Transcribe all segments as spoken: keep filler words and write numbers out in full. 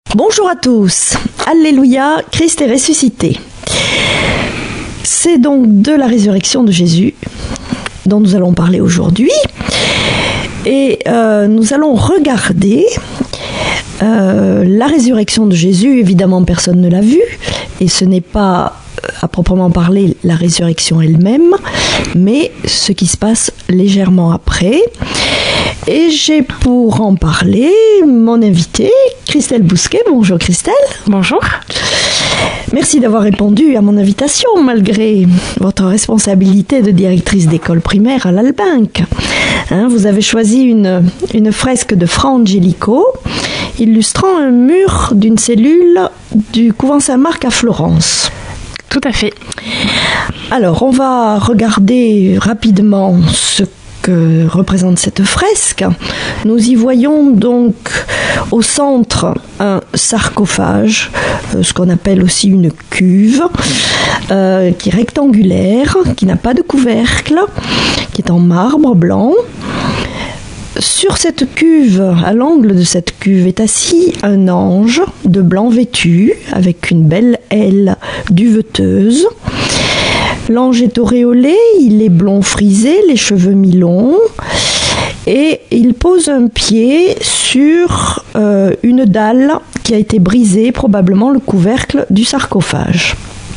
Bonjour à tous, Alléluia, Christ est ressuscité. C'est donc de la résurrection de Jésus dont nous allons parler aujourd'hui. Et euh, nous allons regarder euh, la résurrection de Jésus. Évidemment, personne ne l'a vue, et ce n'est pas à proprement parler la résurrection elle-même, mais ce qui se passe légèrement après. Et j'ai pour en parler mon invitée, Christelle Bousquet. Bonjour Christelle. Bonjour. Merci d'avoir répondu à mon invitation malgré votre responsabilité de directrice d'école primaire à l'Albinque. Hein, vous avez choisi une, une fresque de Fra Angelico illustrant un mur d'une cellule du couvent Saint-Marc à Florence. Tout à fait. Alors, on va regarder rapidement ce que représente cette fresque. Nous y voyons donc au centre un sarcophage, ce qu'on appelle aussi une cuve, euh, qui est rectangulaire, qui n'a pas de couvercle, qui est en marbre blanc. Sur cette cuve, à l'angle de cette cuve, est assis un ange de blanc vêtu, avec une belle aile duveteuse. L'ange est auréolé, il est blond frisé, les cheveux mi-longs, et il pose un pied sur euh, une dalle qui a été brisée, probablement le couvercle du sarcophage.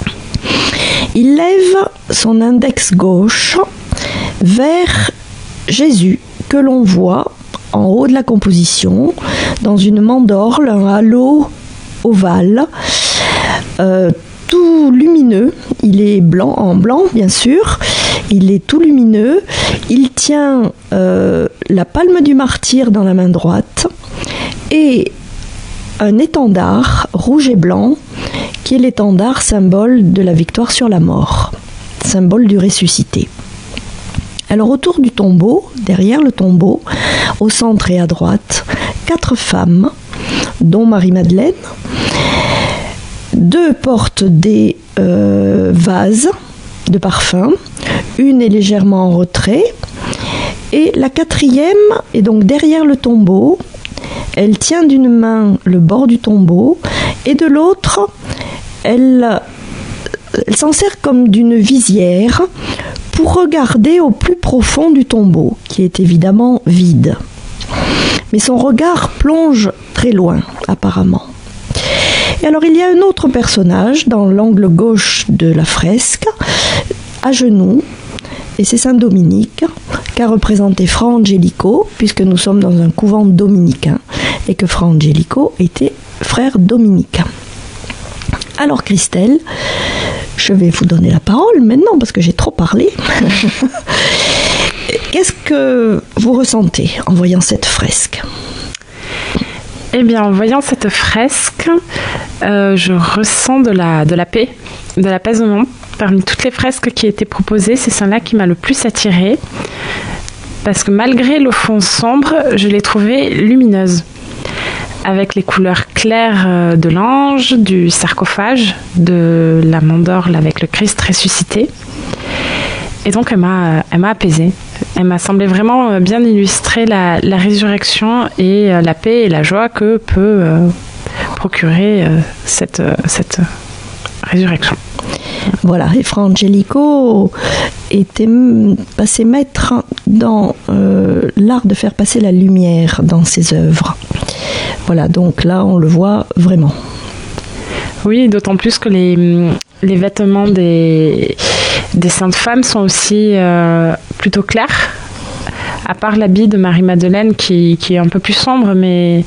Il lève son index gauche vers Jésus, que l'on voit en haut de la composition, dans une mandorle, un halo ovale, euh, tout lumineux. Il est blanc, en blanc bien sûr, il est tout lumineux. Il tient euh, la palme du martyr dans la main droite et un étendard rouge et blanc qui est l'étendard symbole de la victoire sur la mort, symbole du ressuscité. Alors autour du tombeau, derrière le tombeau, au centre et à droite, quatre femmes, dont Marie-Madeleine. Deux portent des euh, vases de parfum, une est légèrement en retrait, et la quatrième est donc derrière le tombeau. Elle tient d'une main le bord du tombeau, et de l'autre, elle, elle s'en sert comme d'une visière pour regarder au plus profond du tombeau, qui est évidemment vide. Mais son regard plonge très loin, apparemment. Et alors il y a un autre personnage dans l'angle gauche de la fresque, à genoux, et c'est Saint Dominique, qu'a représenté Fra Angelico, puisque nous sommes dans un couvent dominicain, et que Fra Angelico était frère dominicain. Alors Christelle, je vais vous donner la parole maintenant, parce que j'ai trop parlé. Qu'est-ce que vous ressentez en voyant cette fresque ? Eh bien, en voyant cette fresque, euh, je ressens de la, de la paix, de l'apaisement. Parmi toutes les fresques qui étaient proposées, c'est celle-là qui m'a le plus attirée, parce que malgré le fond sombre, je l'ai trouvée lumineuse, avec les couleurs claires de l'ange, du sarcophage, de la mandorle avec le Christ ressuscité. Et donc, elle m'a, elle m'a apaisée. Elle m'a semblé vraiment bien illustrer la, la résurrection et la paix et la joie que peut euh, procurer euh, cette, cette résurrection. Voilà, et Fra Angelico était passé maître dans euh, l'art de faire passer la lumière dans ses œuvres. Voilà, donc là, on le voit vraiment. Oui, d'autant plus que les, les vêtements des... des saintes femmes sont aussi euh, plutôt clairs, à part l'habit de Marie-Madeleine qui, qui est un peu plus sombre, mais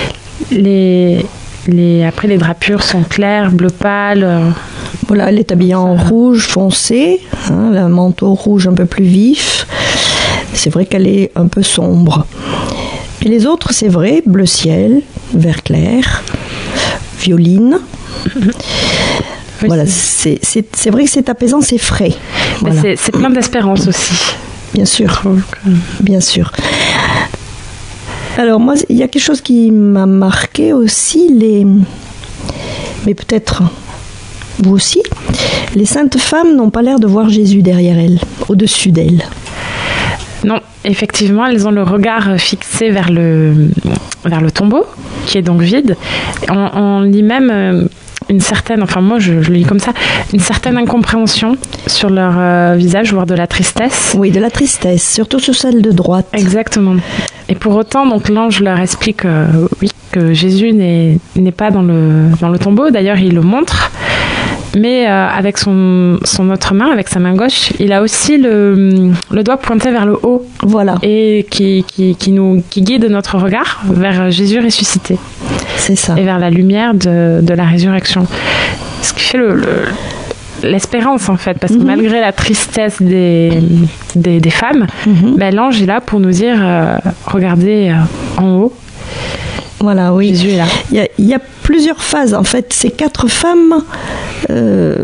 les, les, après les drapures sont claires, bleu pâle. Euh, voilà, elle est habillée en rouge foncé, hein, un manteau rouge un peu plus vif. C'est vrai qu'elle est un peu sombre. Et les autres, c'est vrai, bleu ciel, vert clair, violine. Oui, voilà, c'est, c'est, c'est vrai que c'est apaisant, c'est frais. Voilà. C'est, c'est plein d'espérance aussi. Bien sûr, bien sûr. Alors moi, il y a quelque chose qui m'a marqué aussi, les... mais peut-être vous aussi, les saintes femmes n'ont pas l'air de voir Jésus derrière elles, au-dessus d'elles. Non, effectivement, elles ont le regard fixé vers le, vers le tombeau, qui est donc vide. On, on lit même euh, une certaine, enfin moi je, je le lis comme ça, une certaine incompréhension sur leur euh, visage, voire de la tristesse. Oui, de la tristesse, surtout sur celle de droite. Exactement. Et pour autant, donc l'ange leur explique euh, oui, que Jésus n'est, n'est pas dans le, dans le tombeau. D'ailleurs, il le montre. Mais euh, avec son, son autre main, avec sa main gauche, il a aussi le, le doigt pointé vers le haut. Voilà. Et qui, qui, qui, nous, qui guide notre regard vers Jésus ressuscité. C'est ça. Et vers la lumière de, de la résurrection. Ce qui fait le, le, l'espérance, en fait. Parce que mm-hmm. malgré la tristesse des, des, des femmes, mm-hmm. ben, l'ange est là pour nous dire euh, regardez euh, en haut. Voilà, oui. Jésus est là. Il y a, il y a plusieurs phases. En fait, ces quatre femmes euh,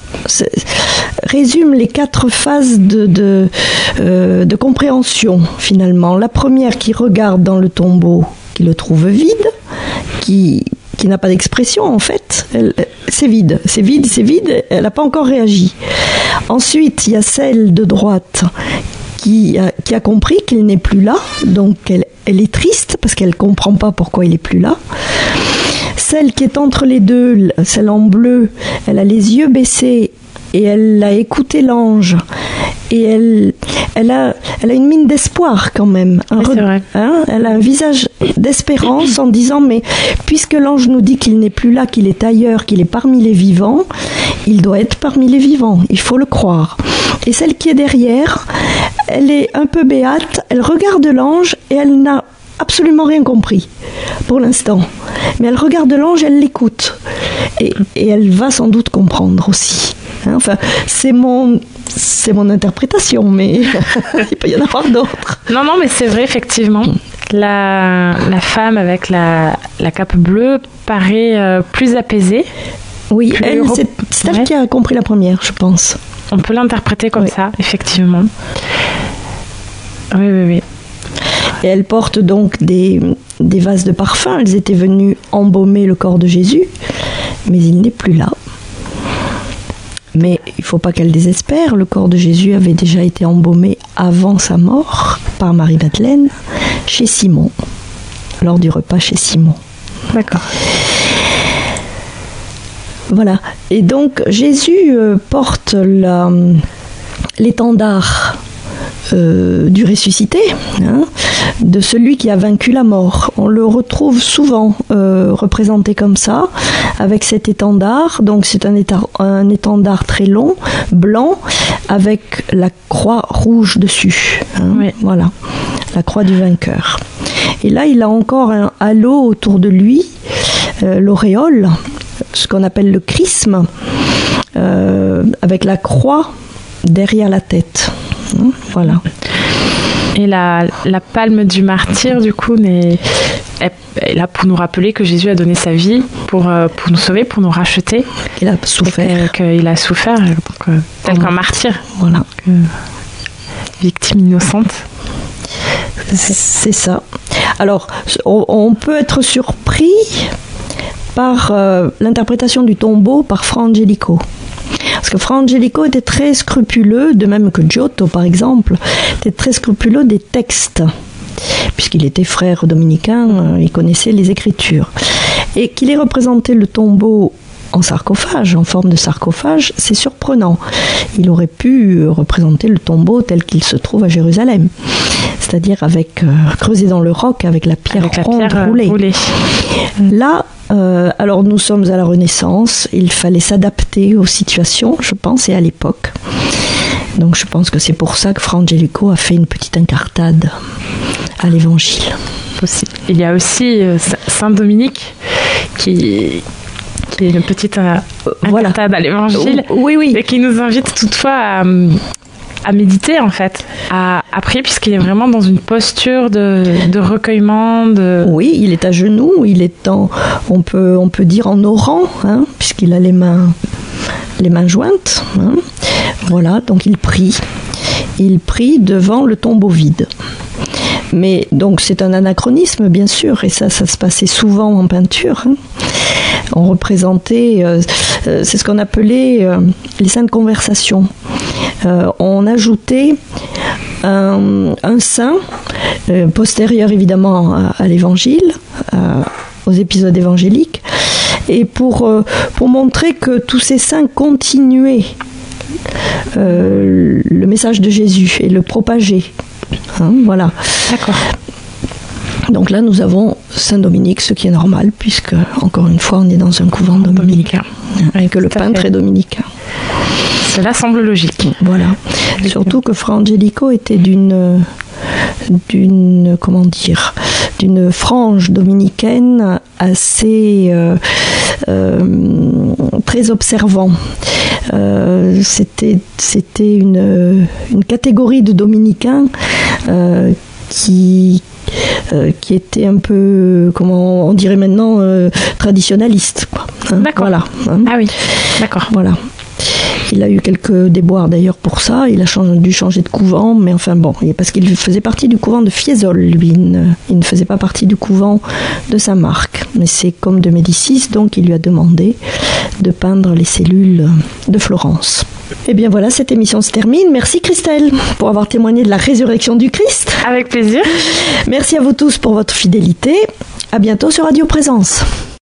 résument les quatre phases de, de, euh, de compréhension, finalement. La première qui regarde dans le tombeau, qui le trouve vide, qui, qui n'a pas d'expression, en fait. Elle, c'est vide, c'est vide, c'est vide. Elle n'a pas encore réagi. Ensuite, il y a celle de droite qui a, qui a compris qu'il n'est plus là, donc elle, elle est triste parce qu'elle ne comprend pas pourquoi il n'est plus là. Celle qui est entre les deux, celle en bleu, elle a les yeux baissés et elle a écouté l'ange et elle, elle, a, elle a une mine d'espoir quand même. Un oui, re... c'est vrai. Hein, elle a un visage d'espérance en disant mais puisque l'ange nous dit qu'il n'est plus là, qu'il est ailleurs, qu'il est parmi les vivants, il doit être parmi les vivants, il faut le croire. Et celle qui est derrière, elle est un peu béate, elle regarde l'ange et elle n'a absolument rien compris pour l'instant. Mais elle regarde l'ange, elle l'écoute. Et, et elle va sans doute comprendre aussi. Hein, enfin, c'est mon, c'est mon interprétation, mais il peut y en avoir d'autres. Non, non, mais c'est vrai, effectivement. La, la femme avec la, la cape bleue paraît euh, plus apaisée. Oui, plus elle, c'est, c'est elle ouais. qui a compris la première, je pense. On peut l'interpréter comme oui. ça, effectivement. Oui, oui, oui. Et elle porte donc des, des vases de parfum. Elles étaient venues embaumer le corps de Jésus, mais il n'est plus là. Mais il ne faut pas qu'elle désespère. Le corps de Jésus avait déjà été embaumé avant sa mort par Marie-Madeleine chez Simon, lors du repas chez Simon. D'accord. Voilà. Et donc Jésus euh, porte la, l'étendard euh, du ressuscité, hein, de celui qui a vaincu la mort. On le retrouve souvent euh, représenté comme ça, avec cet étendard. Donc c'est un, étard, un étendard très long, blanc, avec la croix rouge dessus. Hein, oui. Voilà, la croix du vainqueur. Et là, il a encore un halo autour de lui, euh, l'auréole, ce qu'on appelle le chrisme, euh, avec la croix derrière la tête. Hein, voilà. Et la, la palme du martyr, du coup, est, est là pour nous rappeler que Jésus a donné sa vie pour, pour nous sauver, pour nous racheter. Il a souffert. Qu'il a souffert, donc, tel qu'un martyr. Voilà. Que, victime innocente. C'est ça. Alors, on, on peut être surpris par euh, l'interprétation du tombeau par Fra Angelico. Parce que Fra Angelico était très scrupuleux, de même que Giotto par exemple, était très scrupuleux des textes, puisqu'il était frère dominicain, euh, il connaissait les Écritures. Et qu'il ait représenté le tombeau en sarcophage, en forme de sarcophage, c'est surprenant. Il aurait pu représenter le tombeau tel qu'il se trouve à Jérusalem, c'est-à-dire avec euh, creusé dans le roc avec la pierre avec ronde la pierre roulée. roulée. Là, euh, alors nous sommes à la Renaissance, il fallait s'adapter aux situations, je pense, et à l'époque. Donc je pense que c'est pour ça que Fra Angelico a fait une petite incartade à l'Évangile. Possible. Il y a aussi euh, Saint Dominique qui... qui est une petite euh, voilà. incartade à l'Évangile, oui, oui. et qui nous invite toutefois à, à méditer en fait, à, à prier, puisqu'il est vraiment dans une posture de, de recueillement. De... Oui, il est à genoux, il est en, on peut, on peut dire en orant, hein, puisqu'il a les mains, les mains jointes. Hein. Voilà, donc il prie. Il prie devant le tombeau vide. Mais donc c'est un anachronisme bien sûr, et ça, ça se passait souvent en peinture. Hein. On représentait, euh, euh, c'est ce qu'on appelait euh, les saintes conversations. Euh, on ajoutait un, un saint, euh, postérieur évidemment à, à l'évangile, à, aux épisodes évangéliques, et pour, euh, pour montrer que tous ces saints continuaient euh, le message de Jésus et le propageaient. Hein, voilà. D'accord. Donc là, nous avons Saint Dominique, ce qui est normal, puisque, encore une fois, on est dans un couvent dominicain, et que le peintre est dominicain. Cela semble logique. Voilà. Oui. Surtout que Fra Angelico était d'une, d'une, comment dire, d'une frange dominicaine assez euh, euh, très observant. Euh, c'était, c'était une, une catégorie de dominicains euh, qui Euh, qui était un peu, comment on dirait maintenant, euh, traditionnaliste. Quoi, hein, d'accord. Voilà. Hein. Ah oui, d'accord. Voilà. Il a eu quelques déboires d'ailleurs pour ça. Il a changé, dû changer de couvent, mais enfin bon, parce qu'il faisait partie du couvent de Fiesole, lui. Il ne, il ne faisait pas partie du couvent de Saint-Marc. Mais c'est comme de Médicis, donc il lui a demandé de peindre les cellules de Florence. Et bien voilà, cette émission se termine. Merci Christelle pour avoir témoigné de la résurrection du Christ. Avec plaisir. Merci à vous tous pour votre fidélité. À bientôt sur Radio Présence.